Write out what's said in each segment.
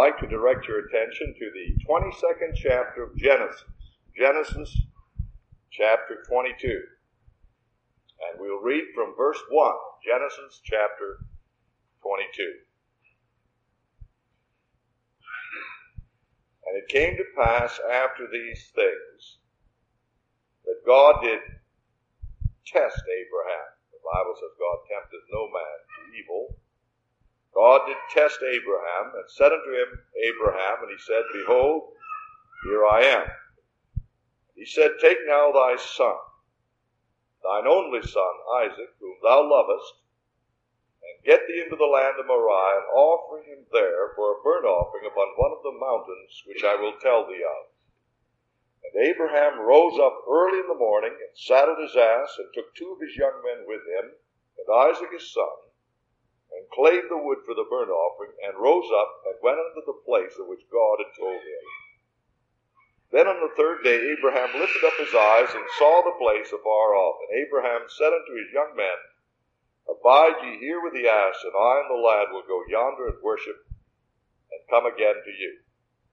like to direct your attention to the 22nd chapter of Genesis. Genesis chapter 22. And we'll read from verse 1, Genesis chapter 22. And it came to pass after these things that God did test Abraham. The Bible says God tempteth no man to evil. God did test Abraham, and said unto him, Abraham, and he said, Behold, here I am. He said, Take now thy son, thine only son, Isaac, whom thou lovest, and get thee into the land of Moriah, and offer him there for a burnt offering upon one of the mountains which I will tell thee of. And Abraham rose up early in the morning, and saddled his ass, and took 2 of his young men with him, and Isaac his son, and clave the wood for the burnt offering, and rose up, and went unto the place of which God had told him. Then on the 3rd day Abraham lifted up his eyes, and saw the place afar off. And Abraham said unto his young men, Abide ye here with the ass, and I and the lad will go yonder and worship, and come again to you.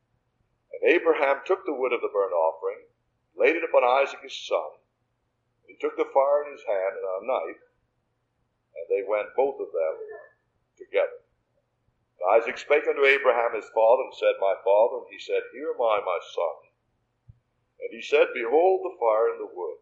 And Abraham took the wood of the burnt offering, laid it upon Isaac his son, and he took the fire in his hand and a knife, and they went both of them together. And Isaac spake unto Abraham his father, and said, My father. And he said, Here am I, my son. And he said, Behold the fire and the wood,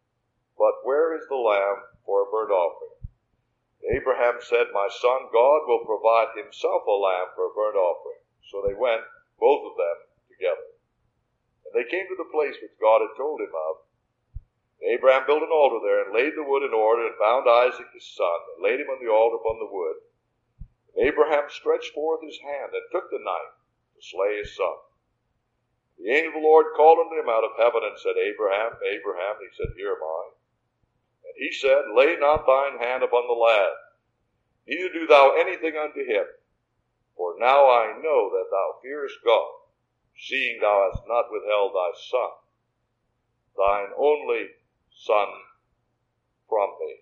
but where is the lamb for a burnt offering? And Abraham said, My son, God will provide himself a lamb for a burnt offering. So they went, both of them, together. And they came to the place which God had told him of. And Abraham built an altar there, and laid the wood in order, and bound Isaac his son, and laid him on the altar upon the wood. And Abraham stretched forth his hand, and took the knife to slay his son. The angel of the Lord called unto him out of heaven, and said, Abraham, Abraham. And he said, Here am I. And he said, Lay not thine hand upon the lad, neither do thou anything unto him. For now I know that thou fearest God, seeing thou hast not withheld thy son, thine only son, from me.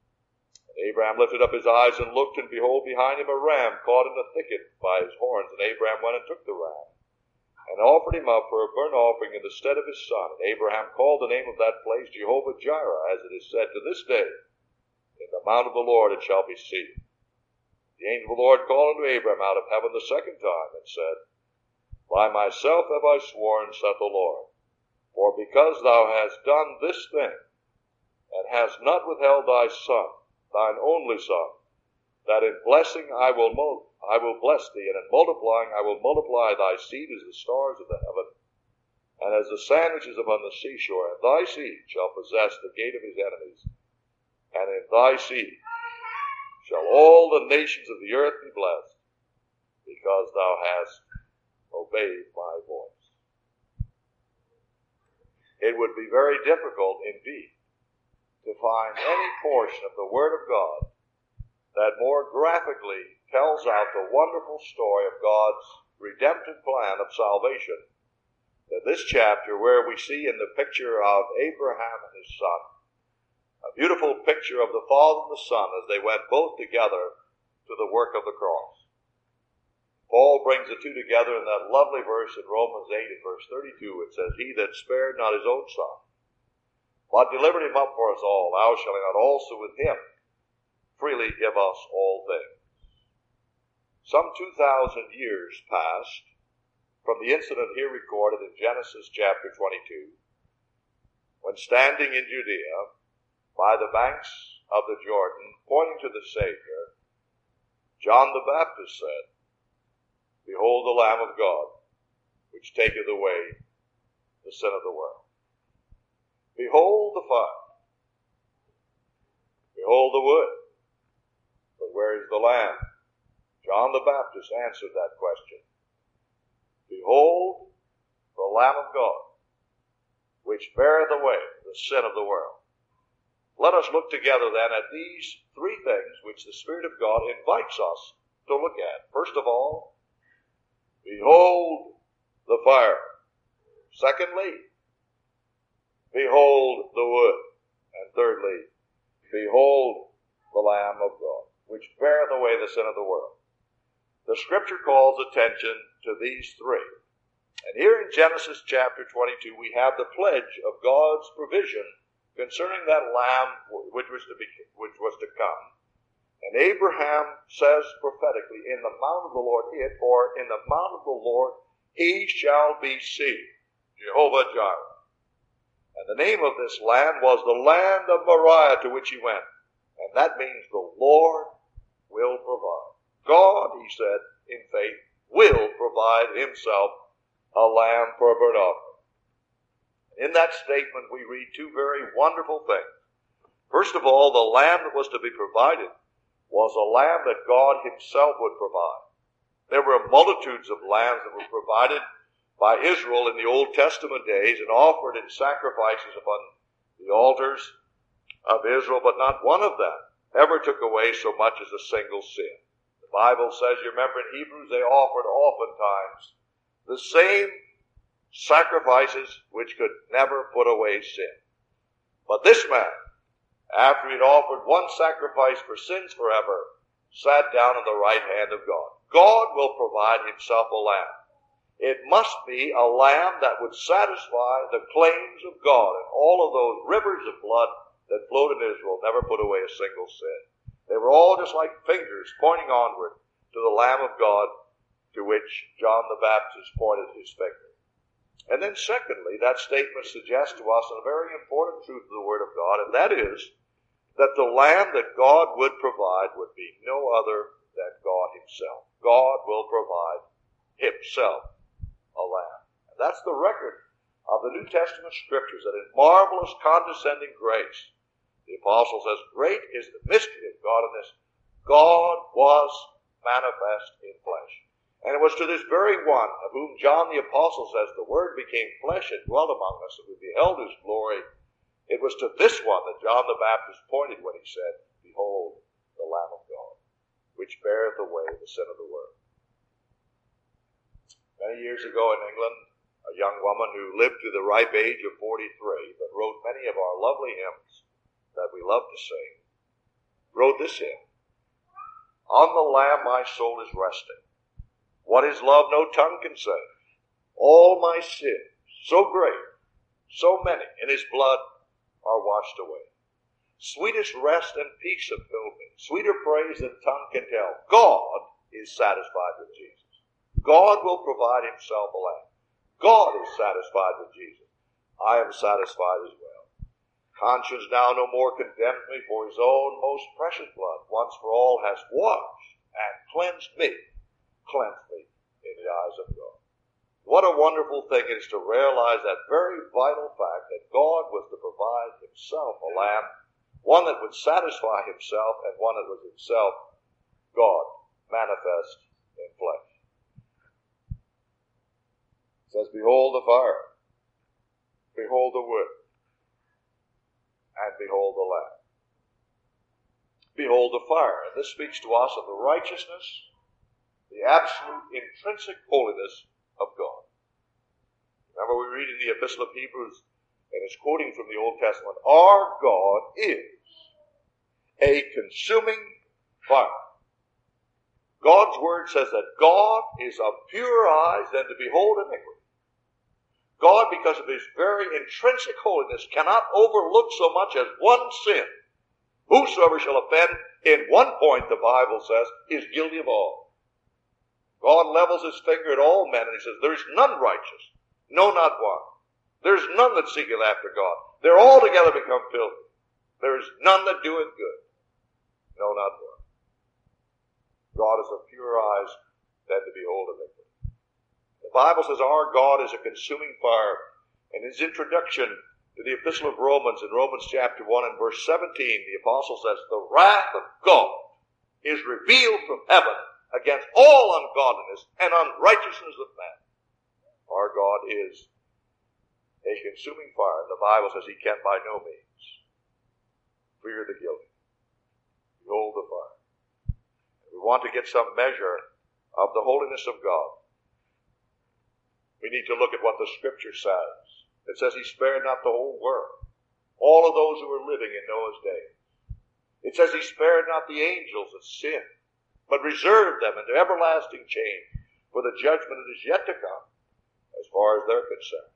And Abraham lifted up his eyes and looked, and behold, behind him a ram caught in a thicket by his horns. And Abraham went and took the ram, and offered him up for a burnt offering in the stead of his son. And Abraham called the name of that place Jehovah-Jireh, as it is said to this day, In the mount of the Lord it shall be seen. The angel of the Lord called unto Abraham out of heaven the 2nd time, and said, By myself have I sworn, saith the Lord, for because thou hast done this thing, and hast not withheld thy son, thine only son, that in blessing I will bless thee, and in multiplying I will multiply thy seed as the stars of the heaven, and as the sand which is upon the seashore. And thy seed shall possess the gate of his enemies, and in thy seed shall all the nations of the earth be blessed, because thou hast obeyed my voice. It would be very difficult indeed to find any portion of the Word of God that more graphically tells out the wonderful story of God's redemptive plan of salvation than this chapter, where we see in the picture of Abraham and his son a beautiful picture of the Father and the Son as they went both together to the work of the cross. Paul brings the two together in that lovely verse in Romans 8 and verse 32. It says, He that spared not his own son, but delivered him up for us all, how shall he not also with him freely give us all things? Some 2,000 years passed from the incident here recorded in Genesis chapter 22, when standing in Judea by the banks of the Jordan, pointing to the Savior, John the Baptist said, Behold the Lamb of God, which taketh away the sin of the world. Behold the fire. Behold the wood. But where is the Lamb? John the Baptist answered that question. Behold the Lamb of God, which beareth away the sin of the world. Let us look together then at these 3 things which the Spirit of God invites us to look at. First of all, behold the fire. Secondly, behold the wood. And thirdly, behold the Lamb of God, which beareth away the sin of the world. the Scripture calls attention to these three. And here in Genesis chapter 22, we have the pledge of God's provision concerning that lamb which was to come. And Abraham says prophetically, in the mount of the Lord in the mount of the Lord he shall be seen, Jehovah Jireh. And the name of this land was the land of Moriah, to which he went. And that means the Lord will provide. God, he said in faith, will provide himself a lamb for a burnt offering. In that statement we read two very wonderful things. First of all, the lamb that was to be provided was a lamb that God himself would provide. There were multitudes of lambs that were provided by Israel in the Old Testament days and offered in sacrifices upon the altars of Israel, but not one of them ever took away so much as a single sin. The Bible says, you remember in Hebrews, they offered oftentimes the same sacrifices which could never put away sin. But this man, after he'd offered one sacrifice for sins forever, sat down on the right hand of God. God will provide himself a lamb. It must be a lamb that would satisfy the claims of God. And all of those rivers of blood that flowed in Israel never put away a single sin. They were all just like fingers pointing onward to the Lamb of God, to which John the Baptist pointed his finger. And then secondly, that statement suggests to us a very important truth of the Word of God, and that is that the lamb that God would provide would be no other than God himself. God will provide himself a lamb. And that's the record of the New Testament Scriptures, that in marvelous condescending grace, the apostle says, great is the mystery of godliness. God was manifest in flesh. And it was to this very one of whom John the apostle says, the Word became flesh and dwelt among us, and we beheld his glory. It was to this one that John the Baptist pointed when he said, behold, the Lamb of God, which beareth away the sin of the world. Many years ago in England, a young woman who lived to the ripe age of 43, but wrote many of our lovely hymns that we love to sing, wrote this hymn, on the Lamb my soul is resting. What is love no tongue can say. All my sins, so great, so many, in his blood are washed away. Sweetest rest and peace have filled me. Sweeter praise than tongue can tell. God is satisfied with Jesus. God will provide himself a lamb. God is satisfied with Jesus. I am satisfied as well. Conscience now no more condemns me, for his own most precious blood once for all has washed and cleansed me in the eyes of God. What a wonderful thing it is to realize that very vital fact that God was to provide himself a lamb, one that would satisfy himself and one that was himself God manifest in flesh. It says, behold the fire, behold the wood, and behold the lamb. Behold the fire. And this speaks to us of the righteousness, the absolute intrinsic holiness of God. Remember, we read in the Epistle of Hebrews, and it's quoting from the Old Testament, our God is a consuming fire. God's word says that God is of purer eyes than to behold iniquity. God, because of his very intrinsic holiness, cannot overlook so much as one sin. Whosoever shall offend in one point, the Bible says, is guilty of all. God levels his finger at all men, and he says, there is none righteous, no, not one. There is none that seeketh after God. They're all together become filthy. There is none that doeth good, no, not one. God is of purer eyes than to behold iniquity. The Bible says our God is a consuming fire. In his introduction to the Epistle of Romans, in Romans chapter 1 and verse 17, the apostle says, the wrath of God is revealed from heaven against all ungodliness and unrighteousness of man. Our God is a consuming fire. The Bible says he can by no means fear the guilty. Behold the fire. We want to get some measure of the holiness of God. We need to look at what the Scripture says. It says he spared not the whole world, all of those who were living in Noah's days. It says he spared not the angels that sinned. but reserved them into everlasting chains for the judgment that is yet to come, as far as they're concerned.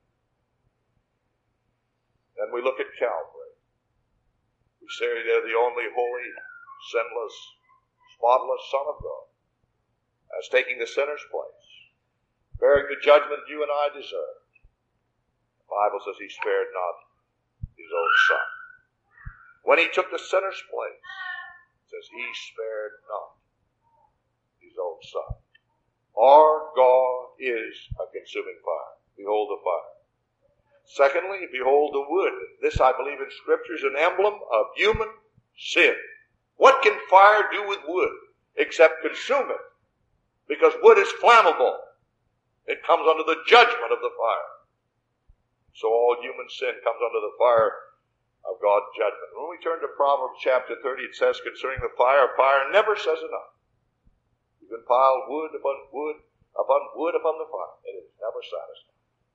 Then we look at Calvary. We say they're the only holy, sinless, spotless Son of God, as taking the sinner's place, bearing the judgment you and I deserve. The Bible says he spared not his own Son. When he took the sinner's place, it says he spared not his own Son. Our God is a consuming fire. Behold the fire. Secondly, behold the wood. This, I believe in Scripture, is an emblem of human sin. What can fire do with wood except consume it? Because wood is flammable. It comes under the judgment of the fire. So all human sin comes under the fire of God's judgment. When we turn to Proverbs chapter 30, it says concerning the fire never says enough. You can pile wood upon wood upon wood upon the fire. It is never satisfied.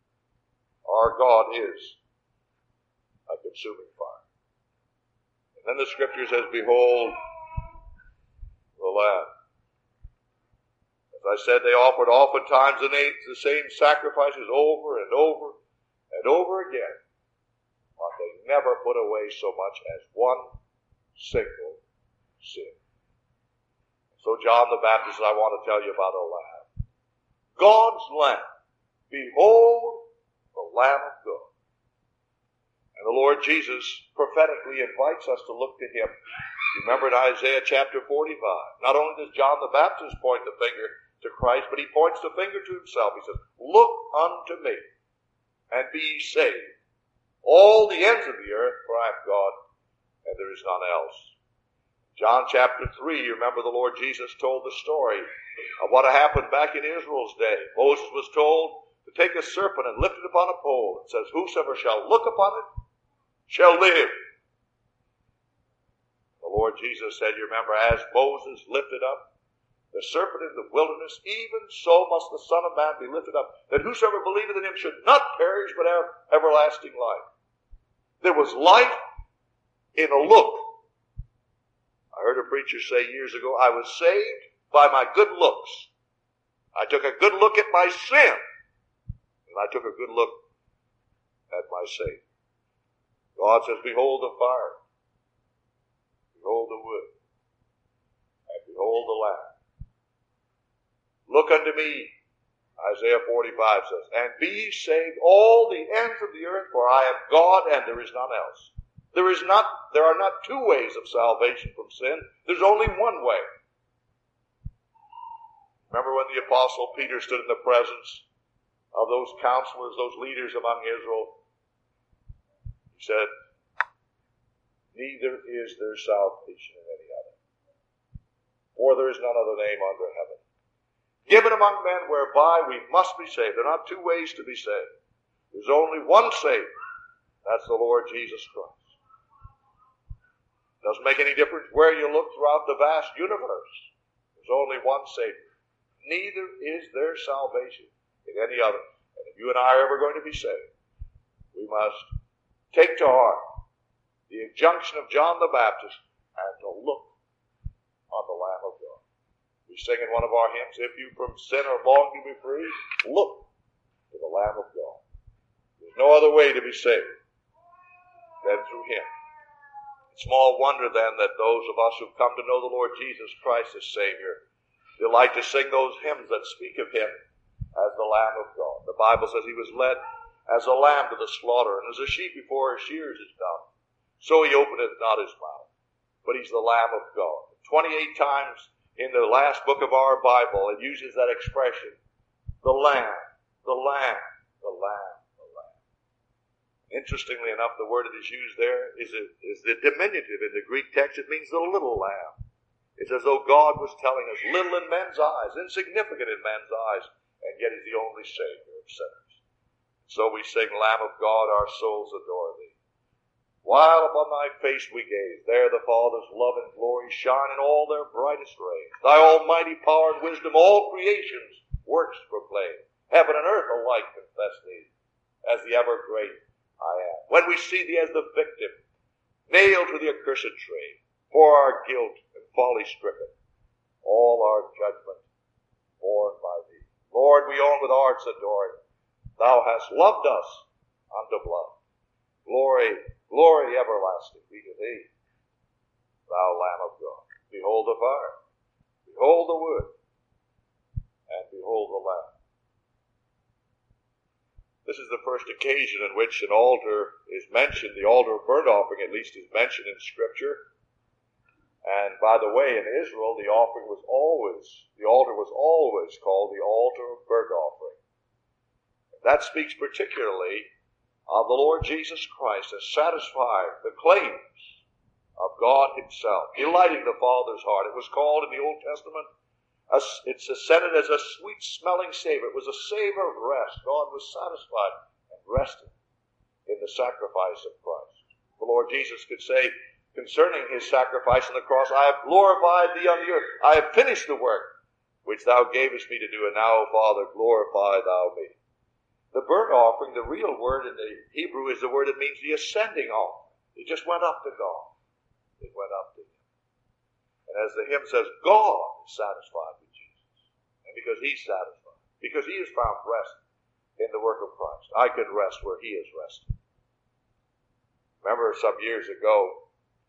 Our God is a consuming fire. And then the Scripture says, behold the Lamb. As I said, they offered oftentimes the same sacrifices over and over and over again. But they never put away so much as one single sin. So John the Baptist, I want to tell you about a lamb. God's Lamb. Behold the Lamb of God. And the Lord Jesus prophetically invites us to look to him. Remember in Isaiah chapter 45, not only does John the Baptist point the finger to Christ, but he points the finger to himself. He says, look unto me and be ye saved, all the ends of the earth, for I am God and there is none else. John chapter 3, you remember the Lord Jesus told the story of what happened back in Israel's day. Moses was told to take a serpent and lift it upon a pole. It says, whosoever shall look upon it shall live. The Lord Jesus said, you remember, as Moses lifted up the serpent in the wilderness, even so must the Son of Man be lifted up, that whosoever believeth in him should not perish, but have everlasting life. There was life in a look. I heard a preacher say years ago, I was saved by my good looks. I took a good look at my sin, and I took a good look at my Savior. God says, behold the fire, behold the wood, and behold the Lamb. Look unto me, Isaiah 45 says, and be ye saved all the ends of the earth, for I am God and there is none else. There are not two ways of salvation from sin. There's only one way. Remember when the Apostle Peter stood in the presence of those counselors, those leaders among Israel? He said, neither is there salvation in any other, for there is none other name under heaven given among men whereby we must be saved. There are not two ways to be saved. There's only one Savior. That's the Lord Jesus Christ. Doesn't make any difference where you look throughout the vast universe. There's only one Savior. Neither is there salvation in any other. And if you and I are ever going to be saved, we must take to heart the injunction of John the Baptist and to look on the Lamb of God. We sing in one of our hymns, if you from sin are long to be free, look to the Lamb of God. There's no other way to be saved than through him. Small wonder then that those of us who've come to know the Lord Jesus Christ as Savior delight to sing those hymns that speak of him as the Lamb of God. The Bible says he was led as a lamb to the slaughter, and as a sheep before her shears is dumb, so he openeth not his mouth. But he's the Lamb of God. 28 times in the last book of our Bible, it uses that expression, the Lamb, the Lamb, the Lamb. Interestingly enough, the word that is used there is the diminutive in the Greek text. It means the little lamb. It's as though God was telling us, little in men's eyes, insignificant in men's eyes, and yet he's the only Savior of sinners. So we sing, Lamb of God, our souls adore thee. While upon thy face we gaze, there the Father's love and glory shine in all their brightest rays. Thy almighty power and wisdom all creation's works proclaim. Heaven and earth alike confess thee as the ever great I am. When we see thee as the victim, nailed to the accursed tree, for our guilt and folly stricken, all our judgment borne by thee. Lord, we own with hearts adoring, thou hast loved us unto blood. Glory, glory everlasting be to thee, thou Lamb of God. Behold the fire, behold the wood, and behold the Lamb. This is the first occasion in which an altar is mentioned. The altar of burnt offering, at least, is mentioned in Scripture. And by the way, in Israel, the altar was always called the altar of burnt offering. That speaks particularly of the Lord Jesus Christ as satisfying the claims of God himself, delighting the Father's heart. It was called in the Old Testament, it's ascended as a sweet-smelling savor. It was a savor of rest. God was satisfied and rested in the sacrifice of Christ. The Lord Jesus could say concerning his sacrifice on the cross, I have glorified thee on the earth. I have finished the work which thou gavest me to do, and now, O Father, glorify thou me. The burnt offering, the real word in the Hebrew is the word that means the ascending offering. It just went up to God. It went up to him. And as the hymn says, God is satisfied with Jesus. And because he's satisfied, because he has found rest in the work of Christ, I can rest where he is resting. Remember some years ago,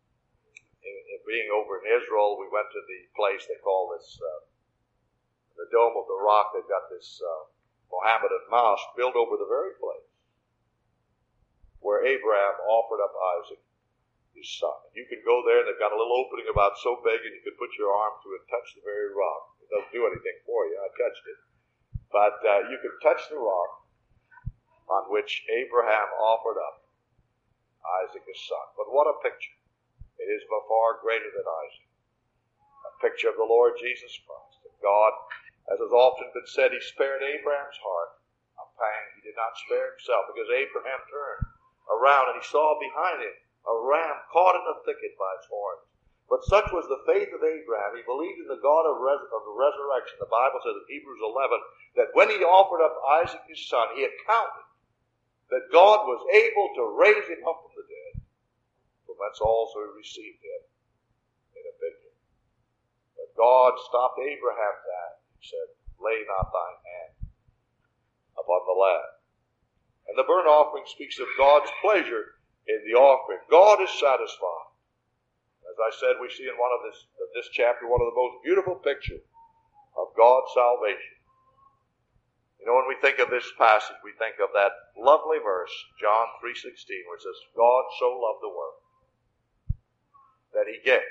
in being over in Israel, we went to the place they call this, the Dome of the Rock. They've got this Mohammedan mosque built over the very place where Abraham offered up Isaac, his son. You can go there, and they've got a little opening about so big, and you can put your arm through and touch the very rock. It doesn't do anything for you. I touched it. But you can touch the rock on which Abraham offered up Isaac his son. But what a picture. It is by far greater than Isaac. A picture of the Lord Jesus Christ. And God, as has often been said, he spared Abraham's heart a pang. He did not spare himself, because Abraham turned around and he saw behind him a ram caught in the thicket by its horns. But such was the faith of Abraham. He believed in the God of the resurrection. The Bible says in Hebrews 11 that when he offered up Isaac his son, he accounted that God was able to raise him up from the dead. From whence also he received him in a vineyard. But God stopped Abraham that. He said, lay not thine hand upon the lad. And the burnt offering speaks of God's pleasure in the offering. God is satisfied. As I said, we see in this chapter one of the most beautiful pictures of God's salvation. You know, when we think of this passage, we think of that lovely verse, John 3:16, which says, God so loved the world that he gave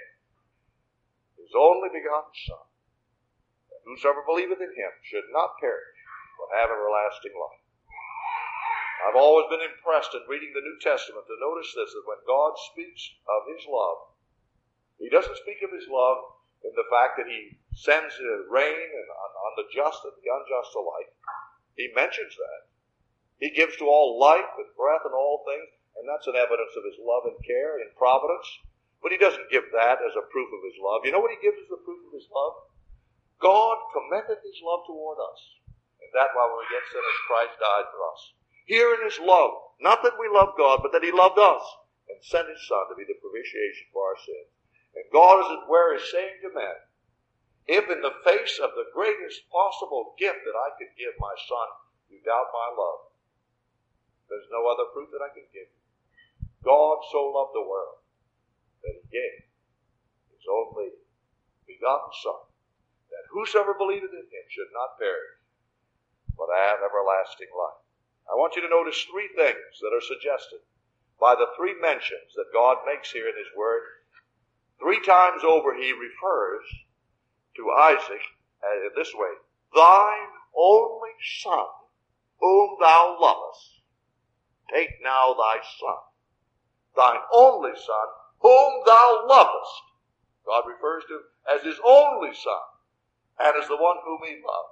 his only begotten Son, that whosoever believeth in him should not perish, but have everlasting life. I've always been impressed in reading the New Testament to notice this, that when God speaks of his love, he doesn't speak of his love in the fact that he sends rain on the just and the unjust alike. He mentions that. He gives to all life and breath and all things, and that's an evidence of his love and care and providence. But he doesn't give that as a proof of his love. You know what he gives as the proof of his love? God commended his love toward us, and that while we were yet sinners, Christ died for us. Here in his love, not that we love God, but that he loved us and sent his Son to be the propitiation for our sins. And God, as it were, is saying to men, if in the face of the greatest possible gift that I could give my Son, you doubt my love, there's no other proof that I can give you. God so loved the world that he gave his only begotten Son, that whosoever believeth in him should not perish, but have everlasting life. I want you to notice three things that are suggested by the three mentions that God makes here in his word. 3 times over he refers to Isaac in this way, thine only son, whom thou lovest. Take now thy son, thine only son, whom thou lovest. God refers to him as his only son, and as the one whom he loved.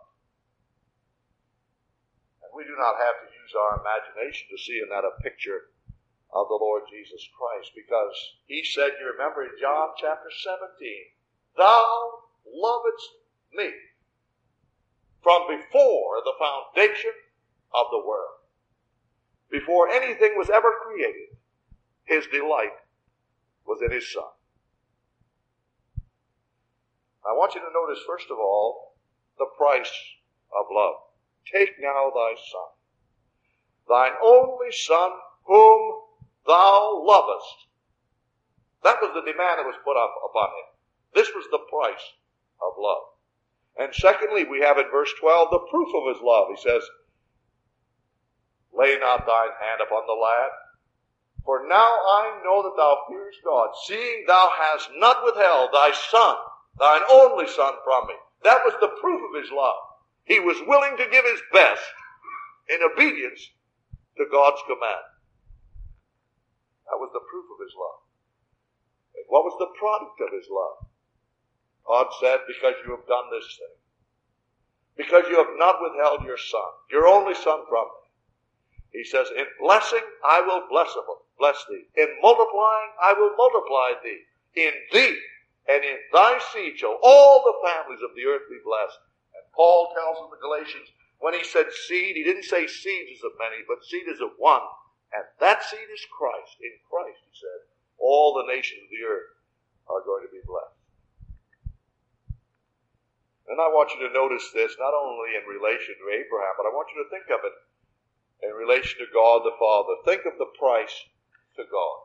We do not have to use our imagination to see in that a picture of the Lord Jesus Christ, because he said, you remember in John chapter 17, thou lovedst me from before the foundation of the world. Before anything was ever created, his delight was in his Son. I want you to notice, first of all, the price of love. Take now thy son, thine only son, whom thou lovest. That was the demand that was put up upon him. This was the price of love. And secondly, we have in verse 12 the proof of his love. He says, lay not thine hand upon the lad, for now I know that thou fearest God, seeing thou hast not withheld thy son, thine only son, from me. That was the proof of his love. He was willing to give his best in obedience to God's command. That was the proof of his love. And what was the product of his love? God said, because you have done this thing, because you have not withheld your son, your only son, from me. He says, in blessing I will bless thee. In multiplying I will multiply thee. In thee and in thy seed shall all the families of the earth be blessed. And Paul tells in the Galatians, when he said seed, he didn't say seeds is of many, but seed is of one. And that seed is Christ. In Christ, he said, all the nations of the earth are going to be blessed. And I want you to notice this, not only in relation to Abraham, but I want you to think of it in relation to God the Father. Think of the price to God.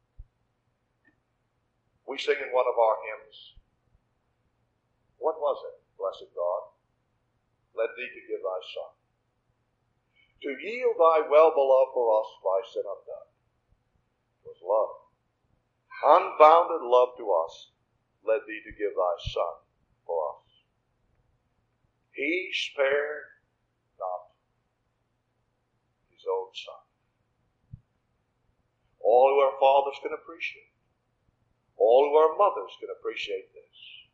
We sing in one of our hymns, what was it, blessed God? Led thee to give thy son, to yield thy well-beloved for us by sin undone. It was love. Unbounded love to us led thee to give thy son for us. He spared not his own son. All who are fathers can appreciate. All who are mothers can appreciate this.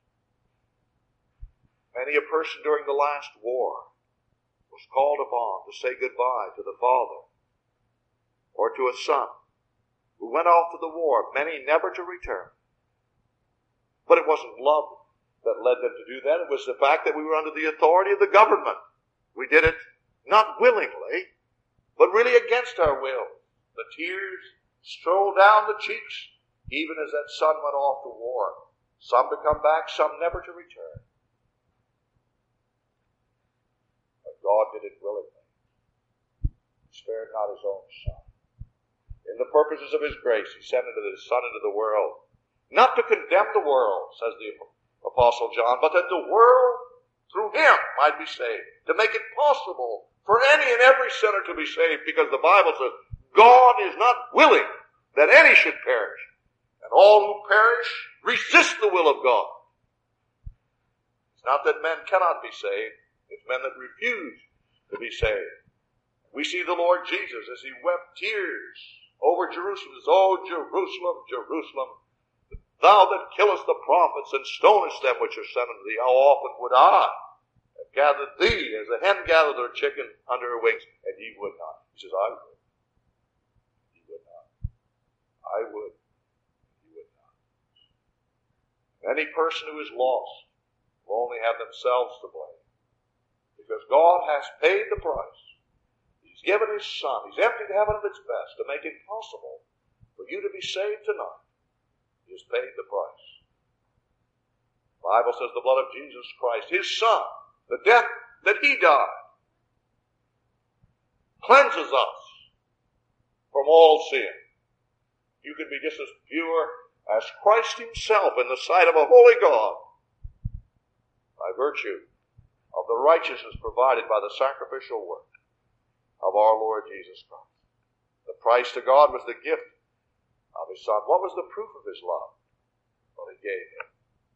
Many a person during the last war was called upon to say goodbye to the father or to a son who went off to the war, many never to return. But it wasn't love that led them to do that. It was the fact that we were under the authority of the government. We did it not willingly, but really against our will. The tears strolled down the cheeks, even as that son went off to war. Some to come back, some never to return. But God did it willingly. He spared not his own son. In the purposes of his grace, he sent his son into the world, not to condemn the world, says the Apostle John, but that the world through him might be saved, to make it possible for any and every sinner to be saved, because the Bible says God is not willing that any should perish, and all who perish resist the will of God. It's not that men cannot be saved, it's men that refuse to be saved. We see the Lord Jesus as he wept tears over Jerusalem. He says, "Oh, Jerusalem, Jerusalem, thou that killest the prophets and stonest them which are sent unto thee, how often would I have gathered thee as a hen gathered her chicken under her wings, and ye would not." He says, "I would. Ye would not. I would. Ye would not." Any person who is lost will only have themselves to blame, because God has paid the price. He's given his son. He's emptied heaven of its best to make it possible for you to be saved tonight. He has paid the price. The Bible says the blood of Jesus Christ, his son, the death that he died, cleanses us from all sin. You can be just as pure as Christ himself in the sight of a holy God by virtue of the righteousness provided by the sacrificial work of our Lord Jesus Christ. The price to God was the gift of his son. What was the proof of his love? Well, he gave him.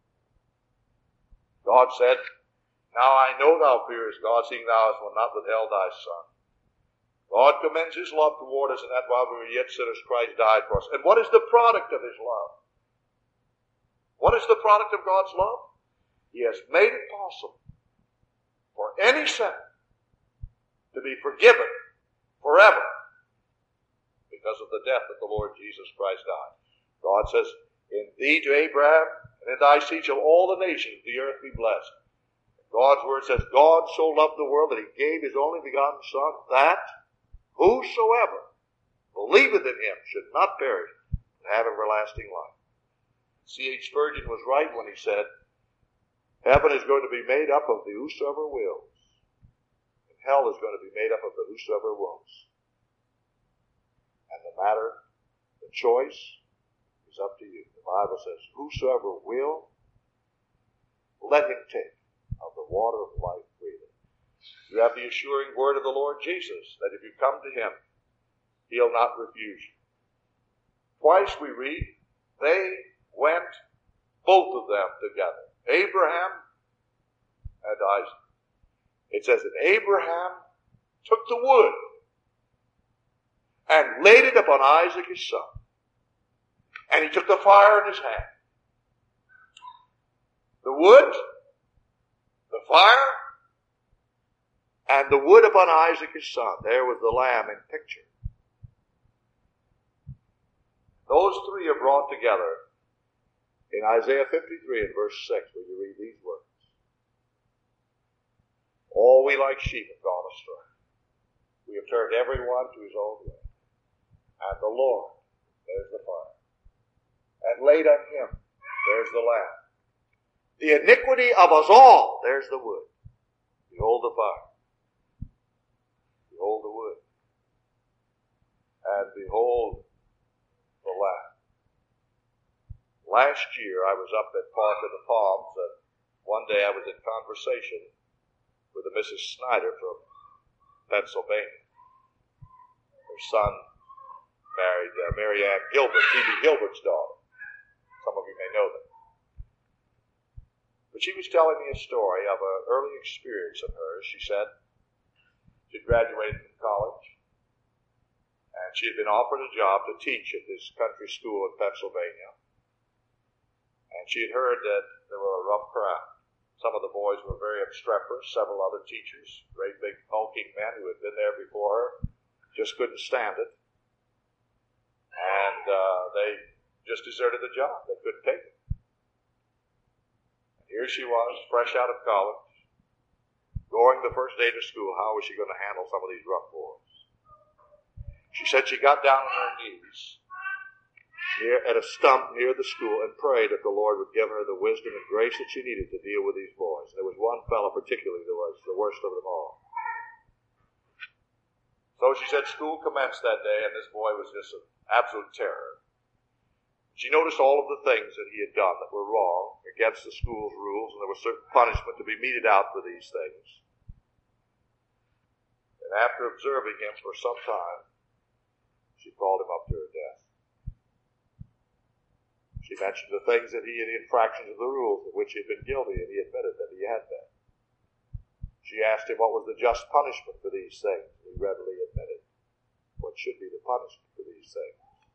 God said, "Now I know thou fearest God, seeing thou hast not withheld thy son." God commends his love toward us, and that while we were yet sinners, Christ died for us. And what is the product of his love? What is the product of God's love? He has made it possible for any sinner to be forgiven forever because of the death that the Lord Jesus Christ died. God says, "In thee to Abraham, and in thy seed shall all the nations of the earth be blessed." God's word says, God so loved the world that he gave his only begotten Son, that whosoever believeth in him should not perish, but have everlasting life. C.H. Spurgeon was right when he said, Heaven is going to be made up of the whosoever wills. And hell is going to be made up of the whosoever wills. And the matter, the choice, is up to you. The Bible says, whosoever will, let him take of the water of life freely. You have the assuring word of the Lord Jesus that if you come to him, he'll not refuse you. Twice we read, they went, both of them together, Abraham and Isaac. It says that Abraham took the wood and laid it upon Isaac his son. And he took the fire in his hand. The wood, the fire, and the wood upon Isaac his son. There was the lamb in picture. Those three are brought together in Isaiah 53 and verse 6, where you read these words. All we like sheep have gone astray. We have turned every one to his own way. And the Lord, there's the fire. And laid on him, there's the lamb. The iniquity of us all, there's the wood. Behold the fire. Behold the wood. And behold the lamb. Last year I was up at Park of the Palms, and one day I was in conversation with a Mrs. Snyder from Pennsylvania. Her son married Mary Ann Gilbert, Phoebe Gilbert's daughter. Some of you may know them. But she was telling me a story of an early experience of hers. She said she graduated from college, and she had been offered a job to teach at this country school in Pennsylvania. And she had heard that there were a rough crowd. Some of the boys were very obstreperous. Several other teachers, great big hulking men who had been there before her, just couldn't stand it. And they just deserted the job. They couldn't take it. And here she was, fresh out of college, going the first day to school. How was she going to handle some of these rough boys? She said she got down on her knees at a stump near the school and prayed that the Lord would give her the wisdom and grace that she needed to deal with these boys. There was one fellow particularly that was the worst of them all. So she said school commenced that day, and this boy was just an absolute terror. She noticed all of the things that he had done that were wrong against the school's rules, and there was certain punishment to be meted out for these things. And after observing him for some time, she called him up to her desk. She mentioned the things that he had, infractions of the rules of which he had been guilty, and he admitted that he had been. She asked him what was the just punishment for these things. He readily admitted what should be the punishment for these things.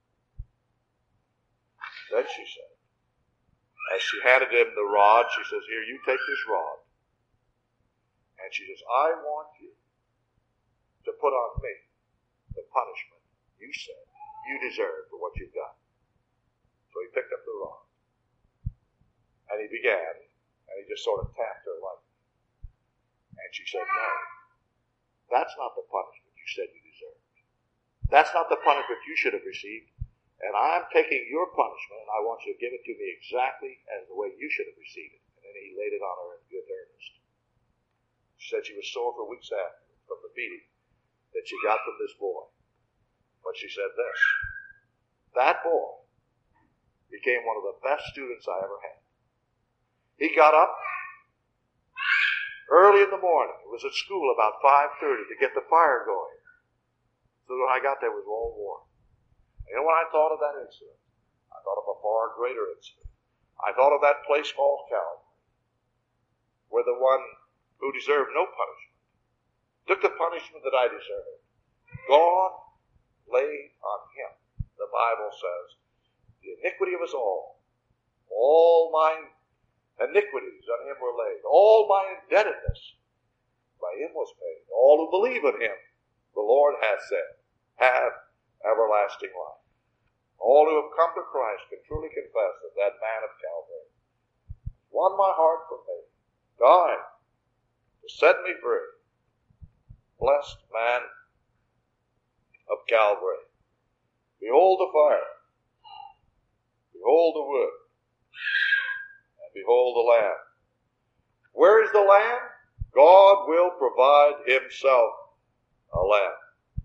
Then she said, as she handed him the rod, she says, here, you take this rod. And she says, I want you to put on me the punishment you said you deserve for what you've done. So he picked up the rod. And he began, and he just sort of tapped her lightly. And she said, no, that's not the punishment you said you deserved. That's not the punishment you should have received. And I'm taking your punishment, and I want you to give it to me exactly as the way you should have received it. And then he laid it on her in good earnest. She said she was sore for weeks after from the beating that she got from this boy. But she said this, that boy became one of the best students I ever had. He got up early in the morning. It was at school about 5:30 to get the fire going. So when I got there, it was all warm. You know, when I thought of that incident, I thought of a far greater incident. I thought of that place called Calvary, where the one who deserved no punishment took the punishment that I deserved. God laid on him, the Bible says, the iniquity of us all. All my iniquities on him were laid. All my indebtedness by him was paid. All who believe in him, the Lord hath said, have everlasting life. All who have come to Christ can truly confess that that man of Calvary won my heart from me, died to set me free. Blessed man of Calvary. Behold the fire. Behold the wood. And behold the lamb. Where is the lamb? God will provide himself a lamb.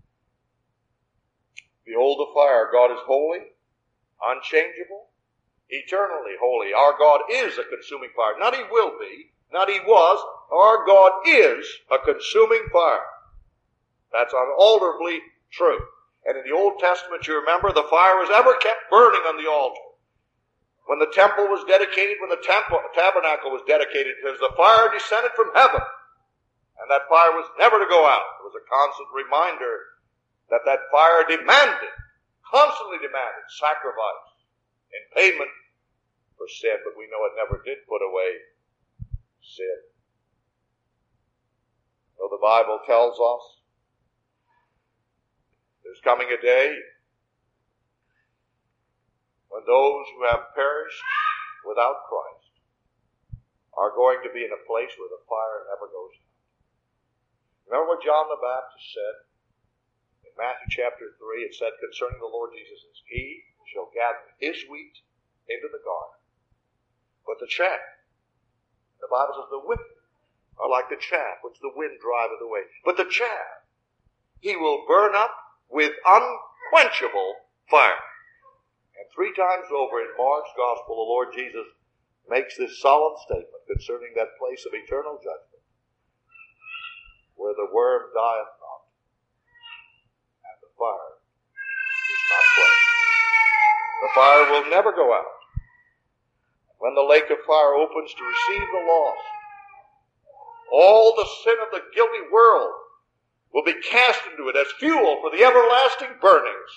Behold the fire. God is holy, unchangeable, eternally holy. Our God is a consuming fire. Not he will be, not he was. Our God is a consuming fire. That's unalterably true. And in the Old Testament, you remember, the fire was ever kept burning on the altar. When the temple was dedicated, when the tabernacle was dedicated, because the fire descended from heaven. And that fire was never to go out. It was a constant reminder that that fire constantly demanded sacrifice in payment for sin. But we know it never did put away sin. So the Bible tells us there's coming a day when those who have perished without Christ are going to be in a place where the fire never goes out. Remember what John the Baptist said? In Matthew chapter 3, it said concerning the Lord Jesus, he shall gather his wheat into the garden, but the chaff, the Bible says the wicked are like the chaff which the wind driveth away. But the chaff he will burn up with unquenchable fire. And 3 times over in Mark's Gospel, the Lord Jesus makes this solemn statement concerning that place of eternal judgment, where the worm dieth not, and the fire is not quenched. The fire will never go out. When the lake of fire opens to receive the lost, all the sin of the guilty world will be cast into it as fuel for the everlasting burnings.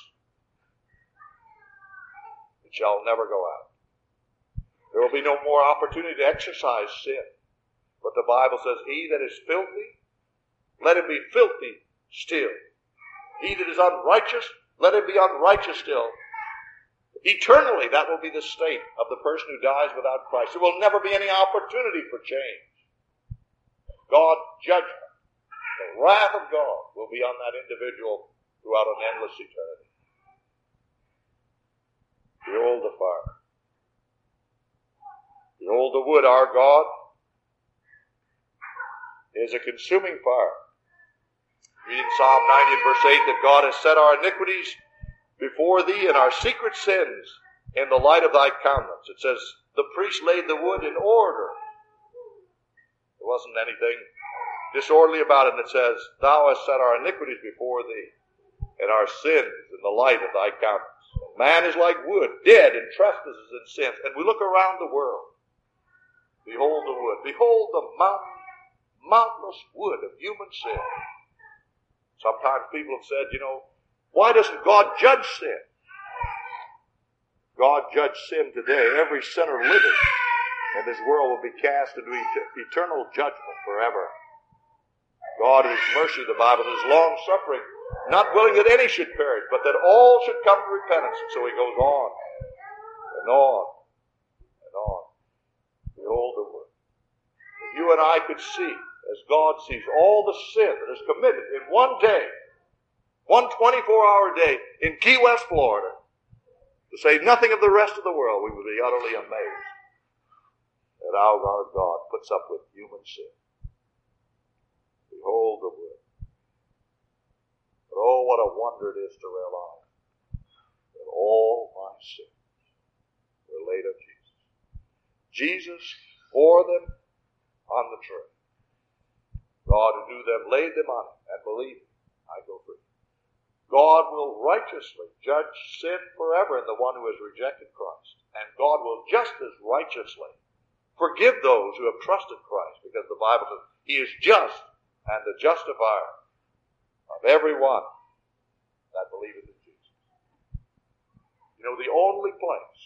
It shall never go out. There will be no more opportunity to exercise sin. But the Bible says, he that is filthy, let him be filthy still. He that is unrighteous, let him be unrighteous still. Eternally, that will be the state of the person who dies without Christ. There will never be any opportunity for change. God's judgment, the wrath of God, will be on that individual throughout an endless eternity. Behold the fire. Behold the wood. Our God is a consuming fire. Reading Psalm 90 and verse 8, that God has set our iniquities before thee and our secret sins in the light of thy countenance. It says, the priest laid the wood in order. There wasn't anything disorderly about it. And it says, thou hast set our iniquities before thee and our sins in the light of thy countenance. Man is like wood, dead in trespasses and sins. And we look around the world. Behold the wood. Behold the mountainous wood of human sin. Sometimes people have said, why doesn't God judge sin? God judged sin today. Every sinner living in this world will be cast into eternal judgment forever. God in his mercy, the Bible is long-suffering, not willing that any should perish, but that all should come to repentance. And so he goes on and on and on. Behold the wood. If you and I could see, as God sees, all the sin that is committed in one day, one 24-hour day in Key West, Florida, to say nothing of the rest of the world, we would be utterly amazed that our God puts up with human sin. Behold the wood. But oh, what a wonder it is to realize that all my sins were laid on Jesus. Jesus bore them on the tree. God who knew them laid them on him, and believe me, I go free. God will righteously judge sin forever in the one who has rejected Christ. And God will just as righteously forgive those who have trusted Christ, because the Bible says he is just and the justifier of everyone that believeth in Jesus. The only place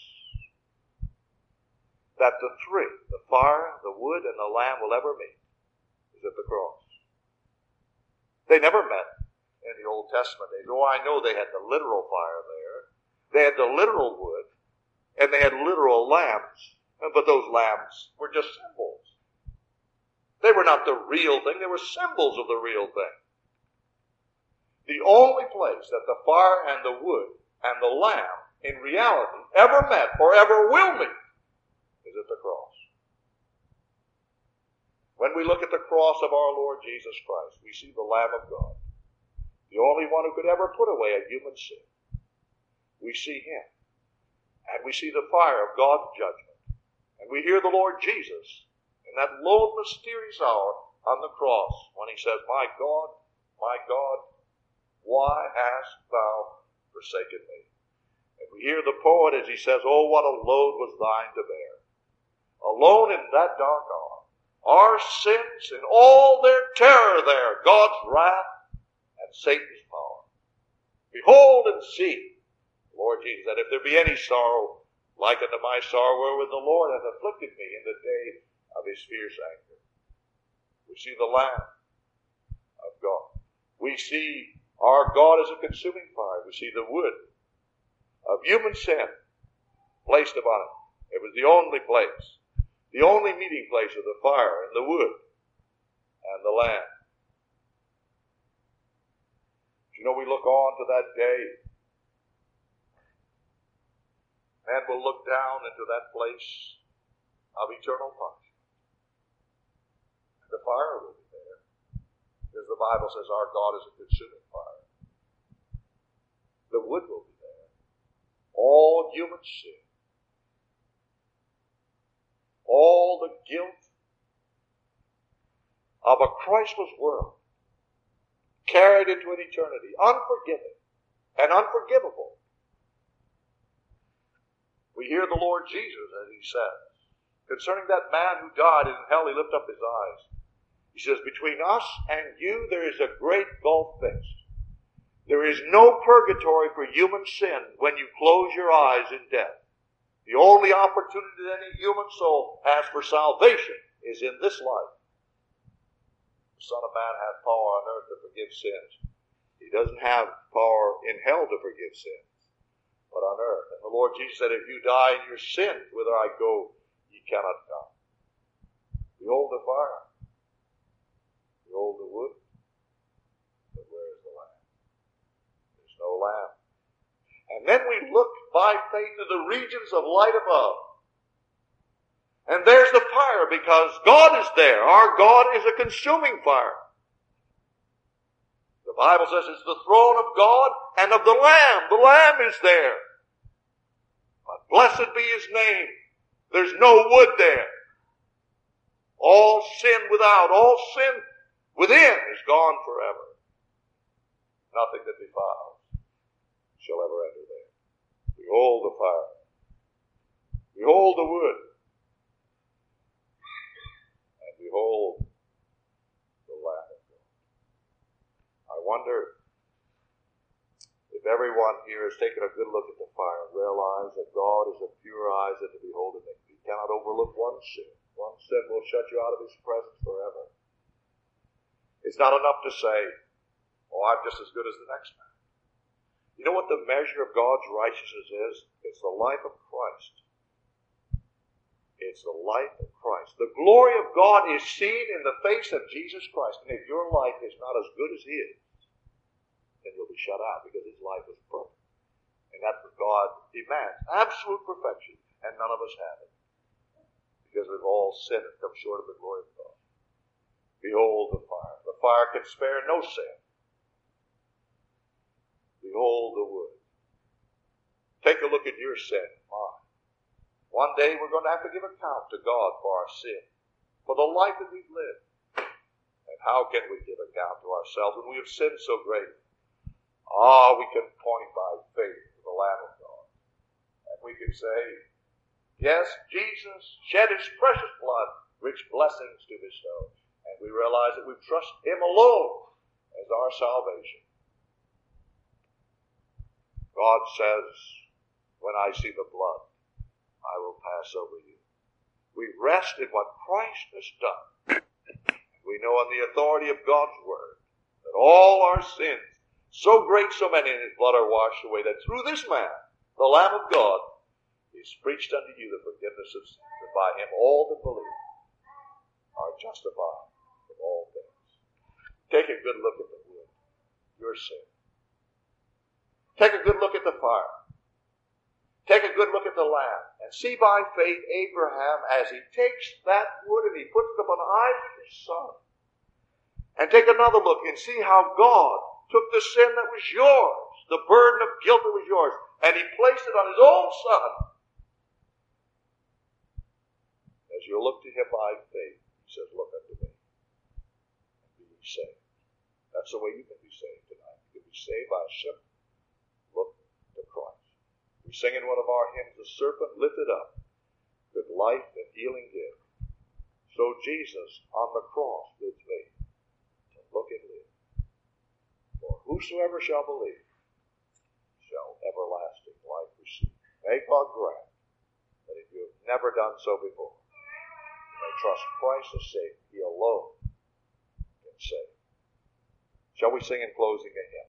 that the three, the fire, the wood, and the lamb will ever meet is at the cross. They never met in the Old Testament days. Oh, I know they had the literal fire there. They had the literal wood, and they had literal lambs. But those lambs were just symbols. They were not the real thing. They were symbols of the real thing. The only place that the fire and the wood and the lamb in reality ever met or ever will meet is at the cross. When we look at the cross of our Lord Jesus Christ, we see the Lamb of God, the only one who could ever put away a human sin. We see him, and we see the fire of God's judgment, and we hear the Lord Jesus in that lone, mysterious hour on the cross when he says, my God, why hast thou forsaken me? And we hear the poet as he says, oh, what a load was thine to bear. Alone in that dark hour, our sins in all their terror there, God's wrath and Satan's power. Behold and see, Lord Jesus, that if there be any sorrow like unto my sorrow wherewith the Lord hath afflicted me in the day of his fierce anger. We see the Lamb of God. We see our God as a consuming fire. We see the wood of human sin placed upon it. It was the only place, the only meeting place of the fire and the wood and the Lamb. You know, we look on to that day. Man will look down into that place of eternal punishment. And the fire will be there, because the Bible says our God is a consuming fire. The wood will be there. All human sin, all the guilt of a Christless world, carried into an eternity, unforgiven and unforgivable. We hear the Lord Jesus as he says, concerning that man who died and in hell he lifted up his eyes. He says, between us and you there is a great gulf fixed. There is no purgatory for human sin when you close your eyes in death. The only opportunity that any human soul has for salvation is in this life. The Son of Man hath power on earth to forgive sins. He doesn't have power in hell to forgive sins, but on earth. And the Lord Jesus said, if you die in your sins, whither I go, ye cannot come. Behold the fire. Behold the wood. But where is the Lamb? There's no Lamb. And then we look by faith to the regions of light above. And there's the fire, because God is there. Our God is a consuming fire. The Bible says it's the throne of God and of the Lamb. The Lamb is there. But blessed be his name. There's no wood there. All sin without, all sin within is gone forever. Nothing that defiles shall ever enter there. Behold the fire. Behold the wood. And behold the Lamb of God. I wonder if everyone here has taken a good look at the fire and realized that God is of pure eyes and to behold him. He cannot overlook one sin. One sin will shut you out of his presence forever. It's not enough to say, oh, I'm just as good as the next man. You know what the measure of God's righteousness is? It's the life of Christ. It's the life of Christ. The glory of God is seen in the face of Jesus Christ. And if your life is not as good as his, then you'll be shut out, because his life is perfect. And that's what God demands. Absolute perfection. And none of us have it, because we've all sinned and come short of the glory of God. Behold the fire. The fire can spare no sin. Behold the wood. Take a look at your sin, mine. One day we're going to have to give account to God for our sin, for the life that we've lived. And how can we give account to ourselves when we have sinned so great? We can point by faith to the Lamb of God. And we can say, yes, Jesus shed his precious blood, rich blessings to bestow. And we realize that we trust him alone as our salvation. God says, when I see the blood, I will pass over you. We rest in what Christ has done. We know on the authority of God's word that all our sins, so great, so many in his blood, are washed away, that through this man, the Lamb of God, is preached unto you the forgiveness of sins, and by him all that believe are justified from all things. Take a good look at the wood, your sin. Take a good look at the fire. Take a good look at the lamb and see by faith Abraham as he takes that wood and he puts it upon Isaac, his son. And take another look and see how God took the sin that was yours, the burden of guilt that was yours, and he placed it on his own son. As you look to him by faith, he says, look unto me and be saved. That's the way you can be saved tonight. You can be saved by a simple look to Christ. We sing in one of our hymns, the serpent lifted up, with life and healing give. So Jesus on the cross bids me to look and live. For whosoever shall believe shall everlasting life receive. May God grant that if you have never done so before, you may trust Christ as Savior. He alone can save. Shall we sing in closing a hymn?